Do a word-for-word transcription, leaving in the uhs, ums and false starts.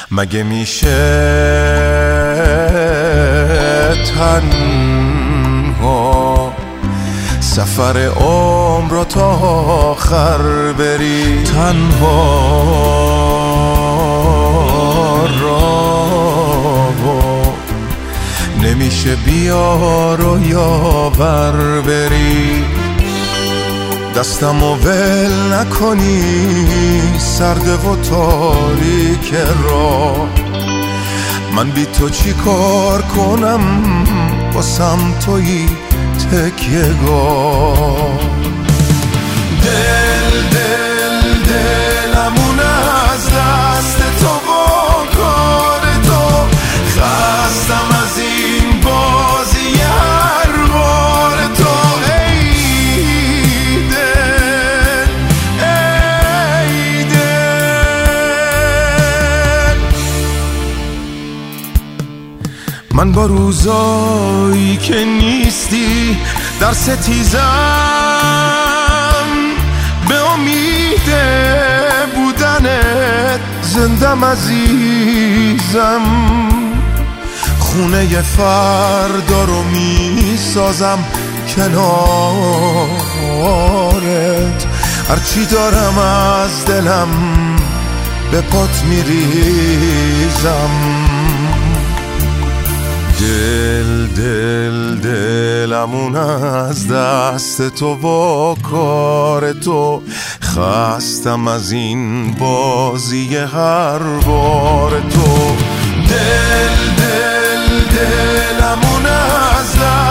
مگه میشه تنها سفر عمر رو تا آخر بری؟ تنها راه نمیشه بیار و یاور بری. دستمو ول نکنی سرده و تاریک راه، من بی تو چی کار کنم واسم تویی تکیه‌گاه. دل دل دلمون از دست تو و کار تو، خستم از این بازی هر بار تو. ای دل ای دل، من با روزایی که نیستی در ستیزم، به امید بودنت زندم عزیزم. خونه فردا رو می سازم کنارت، هرچی دارم از دلم به پات می ریزم. دل دل دلمون از دست تو و کار تو، خستم از این بازی هر بار تو. دل دل دلمون از دست